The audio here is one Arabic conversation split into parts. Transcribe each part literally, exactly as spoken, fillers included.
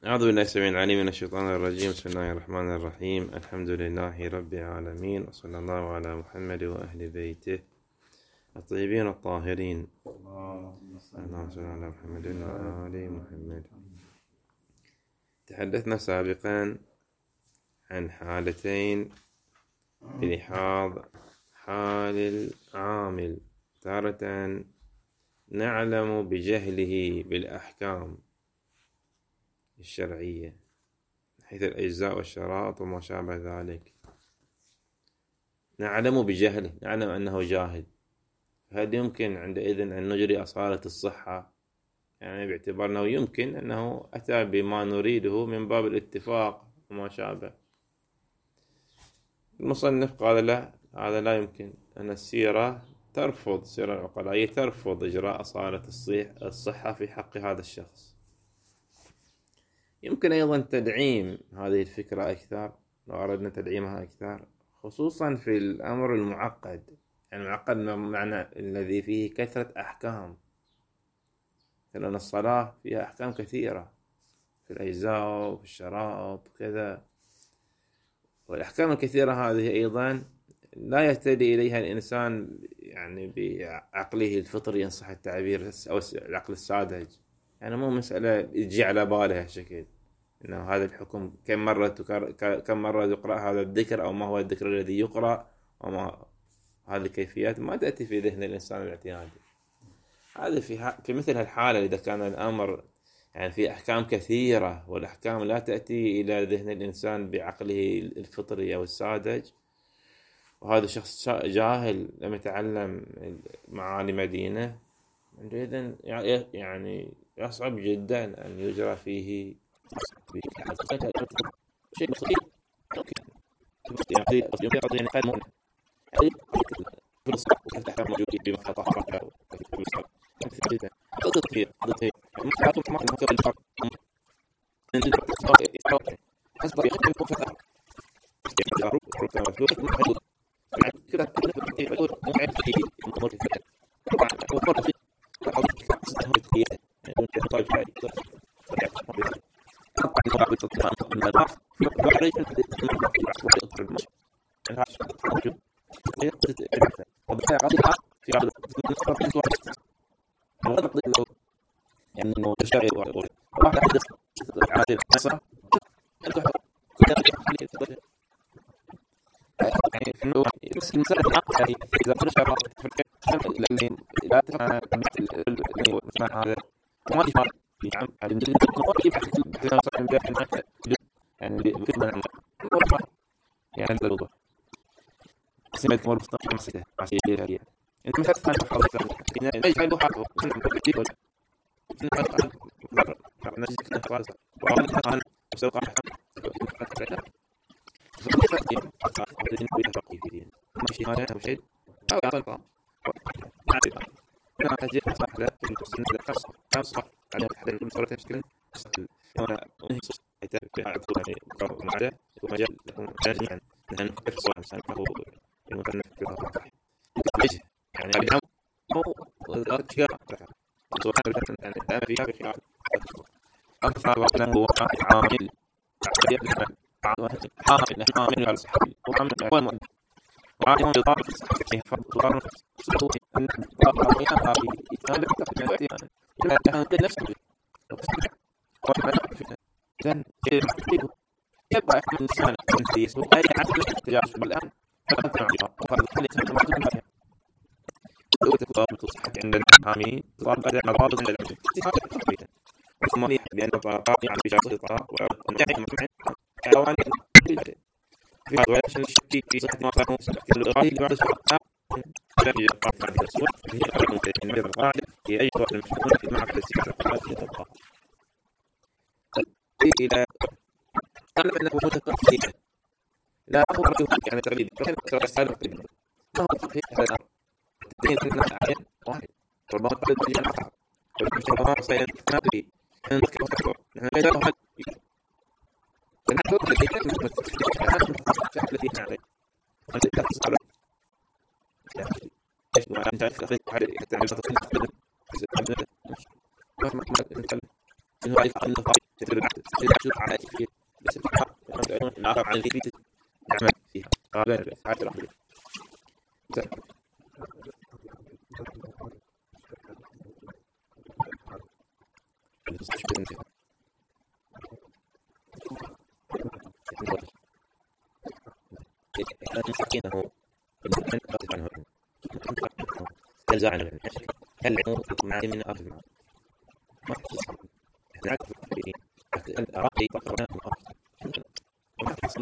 أعوذ بالله السميع العليم من الشيطان الرجيم. بسم الله الرحمن الرحيم. الحمد لله رب العالمين، وصلى الله على محمد وأهل بيته الطيبين الطاهرين. اللهم صل على محمد وآل محمد. تحدثنا سابقا عن حالتين بلحاظ حال العامل. تارة نعلم بجهله بالأحكام الشرعية حيث الأجزاء والشرائط وما شابه ذلك، نعلم بجهله، نعلم أنه جاهل. هل يمكن عندئذ أن نجري أصالة الصحة؟ يعني باعتبار أنه يمكن أنه أتى بما نريده من باب الاتفاق وما شابه. المصنف قال لا، هذا لا يمكن، أن السيرة ترفض، السيرة العقلائية ترفض إجراء أصالة الصحة في حق هذا الشخص. يمكن أيضا تدعيم هذه الفكرة أكثر لو أردنا تدعيمها أكثر، خصوصا في الأمر المعقد. يعني المعقد معنى الذي فيه كثرة أحكام، لأن الصلاة فيها أحكام كثيرة في الأجزاء وفي الشرائط وكذا، والأحكام الكثيرة هذه أيضا لا يهتدي إليها الإنسان يعني بعقله الفطري إن صح التعبير، أو العقل الساذج. يعني مو مسألة تجي على باله هالشكل إنه هذا الحكم كم مرة تكرر، كم مرة يقرأ هذا الذكر، أو ما هو الذكر الذي يقرأ، وما هذه الكيفيات ما تأتي في ذهن الإنسان الاعتيادي. هذا في في مثل هالحالة إذا كان الأمر يعني في أحكام كثيرة والأحكام لا تأتي إلى ذهن الإنسان بعقله الفطري أو الساذج، وهذا شخص جاهل لم يتعلم معالم دينه، عندئذ يعني يصعب جدا أن يجرى فيه شيء بسيط. يعني يمكن قضية نقاد مؤمن في الصلاة تحت موجودين بمخاطرة جدا قضية كثير قضية مخاطرة ما ممكن الفرق حسب يخدم فتاة يعرف ركن مفتوح محدود كذا كذا يقول موعد في مضمون الفكرة طبعا وفرق في قضية كثير يعني طيب شيء طبعا بالتطبيق من الضعف بعرف يعني انه تشتغل واحد حدث عادي القصه يعني انه بس المساله العقل اذا تشتغل لان لا تفهم اسمع هذا ما في فرق في عم يعني بكلمه يعني هذا الموضوع سمعت مور مصطفى خمسة عشية هي انت مش هتفهم خالص يعني ايش عنده حق كتير ولا انا جيت خالص وانا كان مسوي حق ماشي هذا او شيء او اصلا انا اجيت صح لا في خمس خمس على احد المسؤولين مشكله انا معاه ومجال جميعا نحن نكتب صور مثلا أو المثنى في يعني اليوم أو الأشياء سواء يعني أنا فيها بخيار أكثر وقتنا هو عامل عامل عامل على صحابي وعامل أول مؤمن وعامل لطارف صحابي فطارف صحابي أن طارف يا أبي يتابع كتابتي أنا أنا قد نفسي إذن يبقى يحمل الإنسان التنفيذ وأي عقل التجارب الآن فأنت معطيها وفرض الحالي سنة معطيها فيها لو تكون تصحح عند الحامين ضابط أداء مضابط عند العجل استفادة تحبيتا وثمانية بأن الطاقة عن بشاطة الطاقة وانتعي مطمئن حيوان في هذا ويشن الشكي في صحة ما كانوا في الإغاية اللي بعد الشرطة لا يجب الطاقة عن الرسول هي أقرب ممكن من القاعدة هي أي وقت المشهور في معك الاستفادة في الطاقة إلى أنا أنه متقفل لا هو رجل يعني تقليد كان رسالة تقليد ما هو تقليد هذا الدين كنا عين واحد ربما قلت لي أنا أحب وربما صير نادري أن نذكر وفكر نحن لا نحب نحن الذي كان نحن الذي نعلم أنت تحصل إيش ما أنت تقليد هذا تعمل تقليد ما ما ما نتكلم إنه عليك أن نفعل تدل على تفكير بس العرب عن الفكرة نعمل فيها غالبا الأفعال الرحمة مسكينه تنزع عنه هل العمر معي من أرض ما نعرف الأراضي فقرنا من الأرض وما تصمم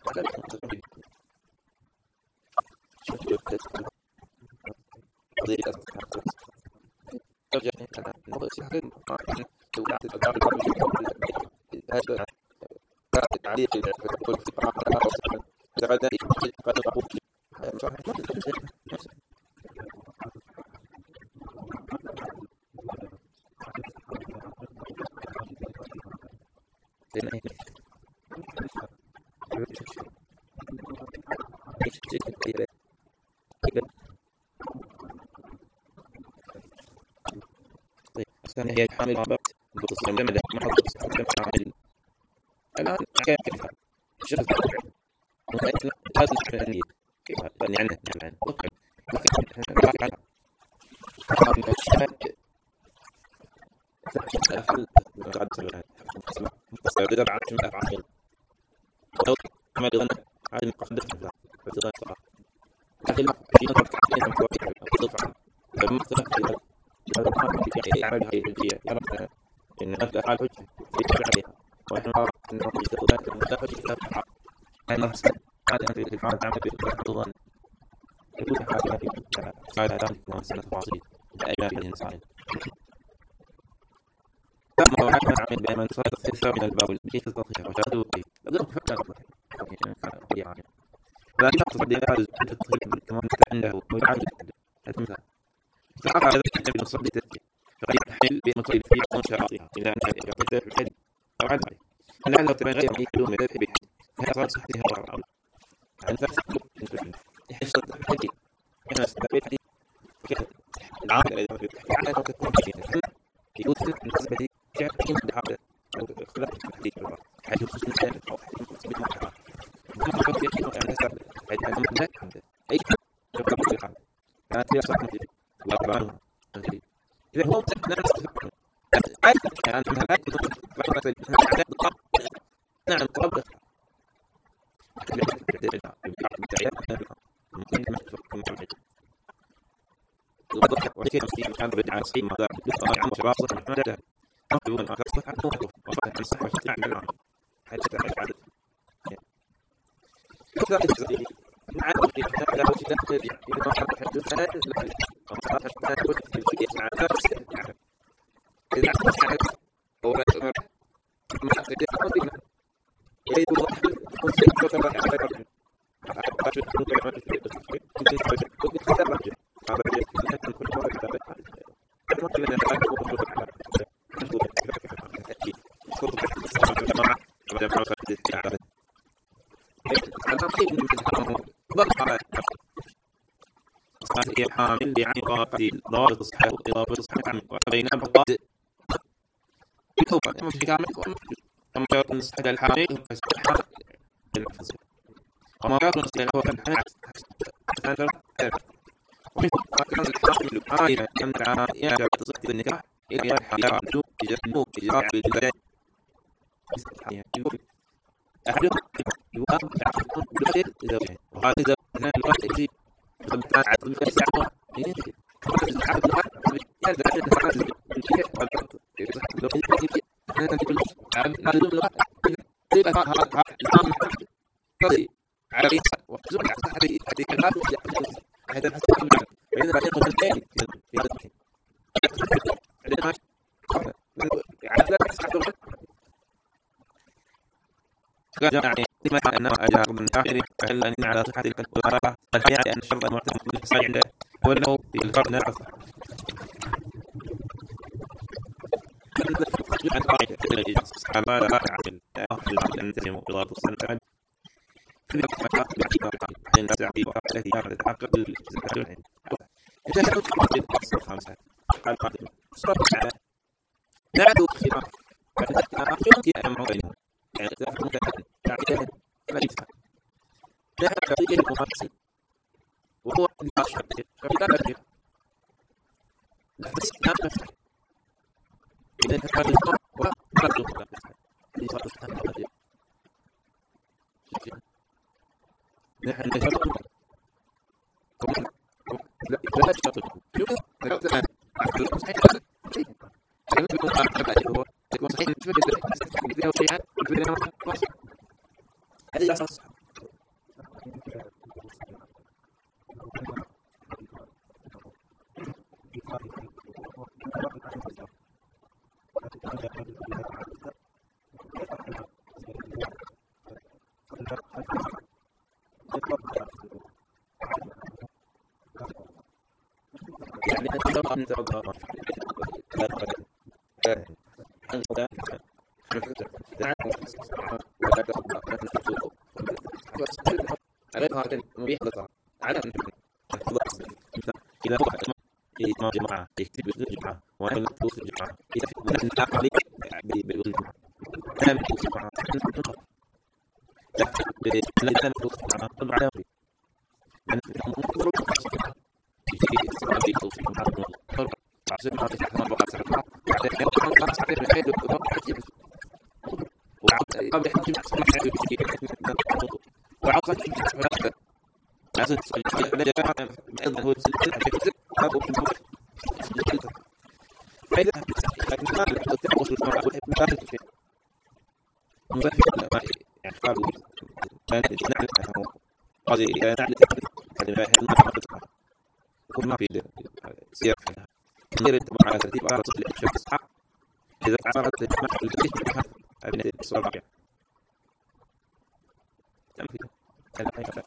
هي حامل رابط بتصمم لما ما حط حامل الآن كيف كيف شرط وإحنا لازم نفهم كيف يعني يعني يعني أوكي يعمل هاي الجية يرى إن هذا حال حجة يتبع عليها ونحن نعرف أنه يستخدمات المدافع يتبع أنا هذا في الفعل تعمل بالظن يكون حاجة في هذا دام يكون سنة تفاصيل لأجاب الإنسان ما هو حكم عمل بأمان صار استفسار من الباب كيف تستطيع وشاهدوا كيف لقد فكر لكن تصدي هذا التطهير كمان عنده ويعالج المثال تعرف على ذلك النبي صلى الله عليه وسلم فغير الحل بمصير في عون شرائطها إذا أنت يعطيته في الحل أو عن ذلك أن لو تبين غير يكلون مذابح بحل فهي صارت صحتها ضرر أول عن ذلك يحصل الحل هنا استبعد حديث العامل إذا في على أنه تكون في يقول بالنسبة لي كم بحاجة أو اختلاف الحديث حيث خصوص الإنسان أو حيث تثبت معها ثم قد يكون أن تسبب حيث أن لا حمد أي تبقى بالحال كانت هي صحة وأقرانها إذا هو نفس عاد كان هذا نعم قبل ممكن ما تفكر معي وكيف في كان بدعة سي ما دار يقطع عن شباب صح ما دار يقول أن أكثر صح هو وفق عن صح وشتاع من العام حتى تعرف عدد كذا كذا مع الوقت لا وجد ترجع إذا ما حد حدث هذا لا أصلاً حتى تقول في مع نفس إذا حدث هو ما حد يقول يريد واحد يكون كتب على رجل أحد يكون كتب على رجل يمكن يكون كتب على رجل هذا يمكن أن يكون كتب على رجل ممكن أن يكون كتب على رجل أكيد كتب جماعة جماعة فتح على أنا أخير من الحرام ضغط على صار هي حامل يعني قاعدة ضابط الصحة وإضافة الصحة وبين الضابط يكون مش كامل كما يكون الصحة الحامل والصحة للمفصل وما يكون الصحة هو كان حامل ومن كان الحامل عائلة يمنع يرجع تصح بالنكاح إلى الحياة بدون تجنب إجراء بالبداية أحدهم يوافق يعرفون بخير زوجين وهذا إذا كان الواحد يجيب فمتان عدل في ساعة ينتهي عدل الواحد يرجع عدل الواحد الشيء والحق لو يجيب أنا تقول عدل هذا الواحد يبقى هذا هذا الآن قضي على ريسة وزوج هذه هذه الآن هذا الحسن فإذا بعدين قلت الثاني في هذا الحين عندنا عدل الواحد يعني لما أنه أجاب من آخر فإلا أن على صحة تلك القرارة الحياة أن الشرط المعتمد من الصحيح عنده هو أنه في الفرد نعرف عن قاعدة الصحابة لا تعمل أفضل أن تسمى إضافة السنة كذلك ما باعتبار أن تعطي التي كانت تحقق الزكاة إذا كانت تقدم أصل خمسة قال قادم صرف على نعد خلاف وهو إذا هو إمام جماعة يكتب بالجماعة وأنا لا توصل الجماعة إذا في من الأقل بالجماعة أنا بتوصل الجماعة لا لا أنا بتوصل الجماعة طبعا أنا أنا مفروض يجي استقبال بتوصل الجماعة طبعا عشان ما تفتح مرة أكثر مرة بعدين يوم خلاص بعدين الحيل وقبل قبل يحكي مع حد وعقد حاجة لازم لا جماعة أيضا هو سلسلة حاجة أو في الموت فإذا لكن ما تتعبوا في الموضوع ما تتفهم مباشرة يعني قالوا كان نعلم أنه قاضي نعلم هذا ما يحب ما تتفهم كل ما في سير فيها غير التبع على ترتيب أرض الأشياء الصحة إذا عرفت تسمع الجسم هذه الصورة يعني تم فيها هذا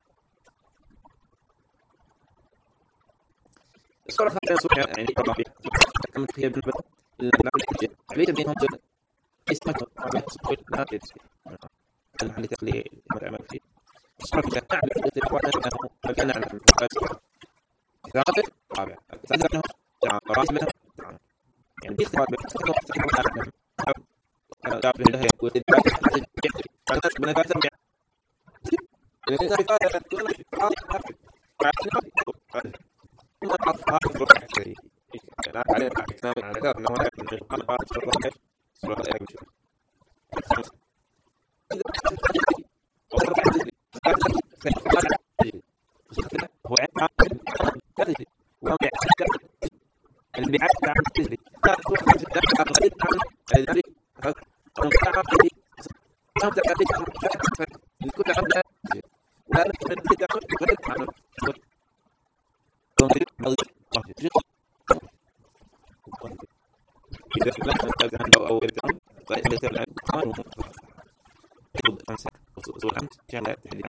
الصورة خاصة صورة يعني طبعا كم فيها بالبدء لا عليه بينهم جد اسمه طبعا صورة لا تدري المحل تقليل ما تعمل فيه الصورة تعمل في الوقت أنه مكان على الفاس ثالث رابع ثالث أنه رأس منه يعني بيختار بيختار لا بينه هي وتدري كانت من فاتم يعني إذا فاتت تقول ما أعرف أروح شيء لا عليه كلام على كلام إنه هذا من أنا بعرف شو راح شو راح أعمل شو هو عارف كذي وهو يعرف اللي بيعرف عن كذي لا تروح تدخل على الغريب عن ذلك أو تعرف كذي أو تعرف كذي الكل عنده ولا تقدر تدخل غير عنه إذا لم تكن عنده أو غيره فإذا كان عنده يقول أمس وصول أمس كان لا تحديد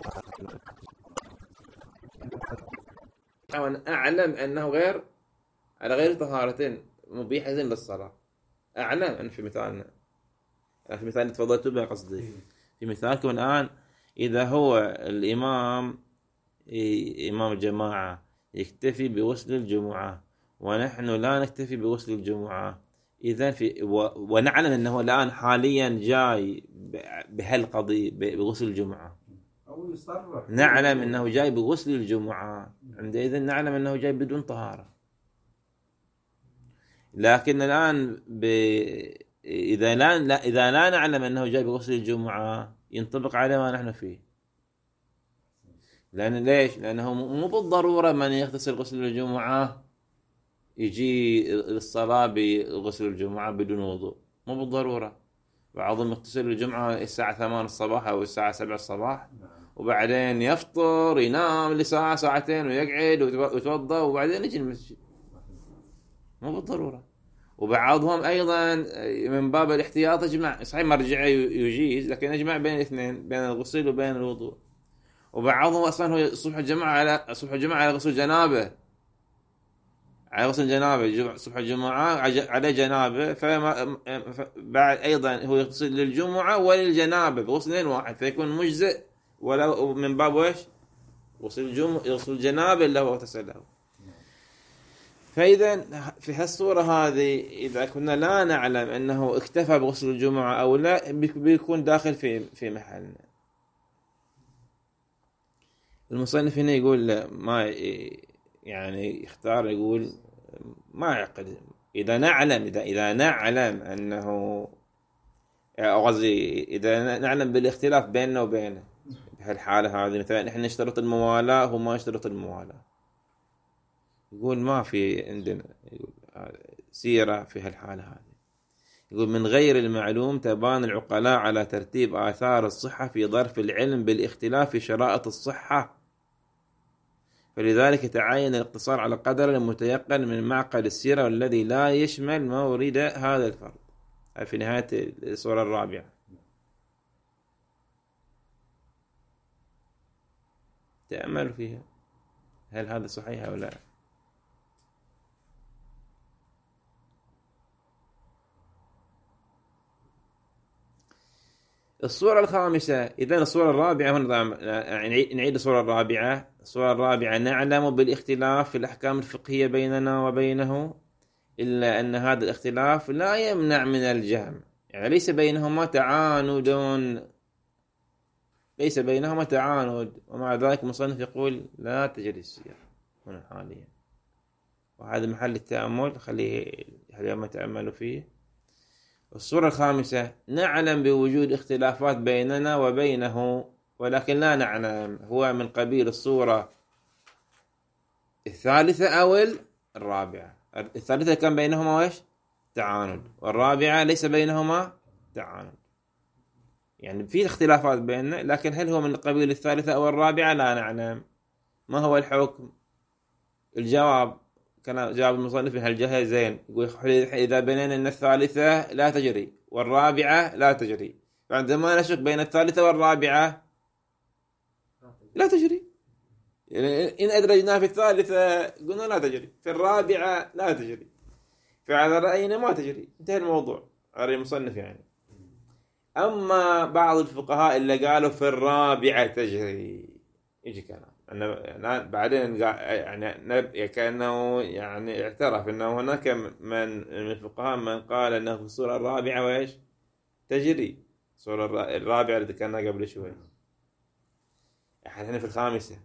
أو أن أعلم أنه غير على غير طهارة مبيحة للصلاة أعلم أن في مثالنا في مثال تفضلت به قصدي في مثالكم الآن إذا هو الإمام إمام الجماعة يكتفي بغسل الجمعة ونحن لا نكتفي بغسل الجمعة إذا في و... ونعلم أنه الآن حاليا جاي بهالقضية بغسل الجمعة أو يصرح نعلم أنه جاي بغسل الجمعة عندئذ نعلم أنه جاي بدون طهارة لكن الآن ب... إذا لا... لا إذا لا نعلم أنه جاي بغسل الجمعة ينطبق على ما نحن فيه لأن ليش؟ لأنه مو بالضرورة من يغتسل غسل الجمعة يجي للصلاة بغسل الجمعة بدون وضوء مو بالضرورة بعضهم يغتسل الجمعة الساعة ثمان الصباح أو الساعة سبعة الصباح وبعدين يفطر ينام لساعة ساعتين ويقعد ويتوضأ وبعدين يجي المسجد مو بالضرورة وبعضهم أيضا من باب الاحتياط يجمع صحيح مرجعي يجيز لكن يجمع بين الاثنين بين الغسل وبين الوضوء وبعضهم أصلا هو صبح الجمعة على صبح الجمعة على غسل جنابه على غسل جنابه صبح الجمعة على جنابه فما بعد أيضا هو يغسل للجمعة وللجنابه بغسلين واحد فيكون مجزئ ولا من باب ويش غسل الجمعة غسل الجنابه اللي هو اغتسله فإذا في هالصورة هذه إذا كنا لا نعلم أنه اكتفى بغسل الجمعة أو لا بيكون داخل في في محلنا. المصنف هنا يقول ما يعني يختار، يقول ما يعقد إذا نعلم إذا إذا نعلم أنه قصدي إذا نعلم بالاختلاف بيننا وبينه بهالحالة هذه، مثلا إحنا نشترط الموالاة هو ما يشترط الموالاة، يقول ما في عندنا يقول سيرة في هالحالة هذه. يقول من غير المعلوم تبان العقلاء على ترتيب آثار الصحة في ظرف العلم بالاختلاف في شرائط الصحة، فلذلك يتعين الاقتصار على قدر المتيقن من معقل السيرة والذي لا يشمل مورد هذا الفرد. في نهاية الصورة الرابعة. تأملوا فيها هل هذا صحيح أو لا. الصورة الخامسة. إذن الصورة الرابعة هنا نعيد الصورة الرابعة. الصورة الرابعة نعلم بالاختلاف في الأحكام الفقهية بيننا وبينه، إلا أن هذا الاختلاف لا يمنع من الجمع، يعني ليس بينهما تعاند ليس بينهما تعاند ومع ذلك المصنف يقول لا تجري السير هنا حاليا، وهذا محل التأمل، خليه اليوم يتأملوا فيه. الصورة الخامسة نعلم بوجود اختلافات بيننا وبينه ولكن لا نعلم هو من قبيل الصورة الثالثة أو الرابعة. الثالثة كان بينهما وإيش؟ تعاند، والرابعة ليس بينهما تعاند، يعني في اختلافات بيننا لكن هل هو من قبيل الثالثة أو الرابعة لا نعلم. ما هو الحكم؟ الجواب كان جواب المصنف من هالجهة زين، يقول إذا بيننا أن الثالثة لا تجري والرابعة لا تجري، فعندما نشك بين الثالثة والرابعة لا تجري، يعني إن أدرجنا في الثالثة قلنا لا تجري، في الرابعة لا تجري، فعلى رأينا ما تجري، انتهى الموضوع على المصنف يعني. أما بعض الفقهاء اللي قالوا في الرابعة تجري يجي كلام أنا بعدين يعني كأنه يعني اعترف أنه هناك من الفقهاء من قال أنه في الصورة الرابعة وإيش تجري، الصورة الرابعة اللي ذكرناها قبل شوي. احنا هنا في الخامسة.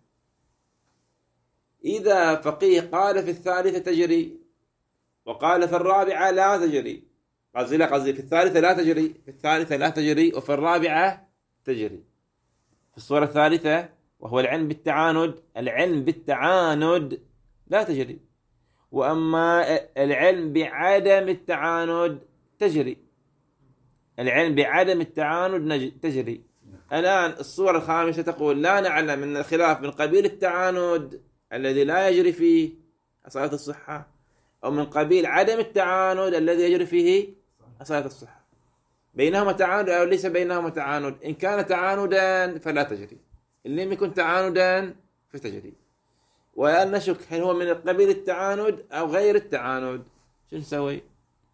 إذا فقيه قال في الثالثة تجري وقال في الرابعة لا تجري، قصدي لا قصدي في الثالثة لا تجري، في الثالثة لا تجري وفي الرابعة تجري. في الصورة الثالثة وهو العلم بالتعاند، العلم بالتعاند لا تجري، وأما العلم بعدم التعاند تجري، العلم بعدم التعاند تجري. الآن الصورة الخامسة تقول لا نعلم أن الخلاف من قبيل التعاند الذي لا يجري فيه أصالة الصحة أو من قبيل عدم التعاند الذي يجري فيه أصالة الصحة، بينهما تعاند أو ليس بينهما تعاند. إن كان تعاندا فلا تجري، إن لم يكن تعاندا فتجري. والآن نشك هل هو من قبيل التعاند أو غير التعاند، شو نسوي؟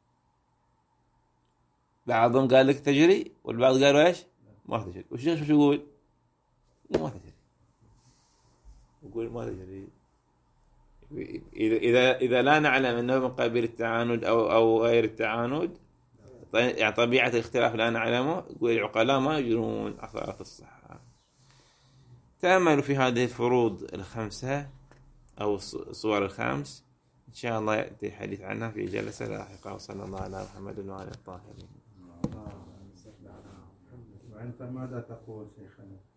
بعضهم قال لك تجري والبعض قالوا إيش ما تجري. وش شو يقول؟ ما تجري، يقول ما تجري. إذا إذا إذا لا نعلم أنه من قبيل التعاند أو أو غير التعاند، يعني طبيعة الاختلاف لا نعلمه، يقول العقلاء ما يجرون أصالة الصحة. تأملوا في هذه الفروض الخمسة أو الصور الخمس، إن شاء الله يأتي الحديث عنها في جلسة لاحقة. وصلى الله على محمد وعلى الطاهرين. وأنت ماذا تقول شيخنا؟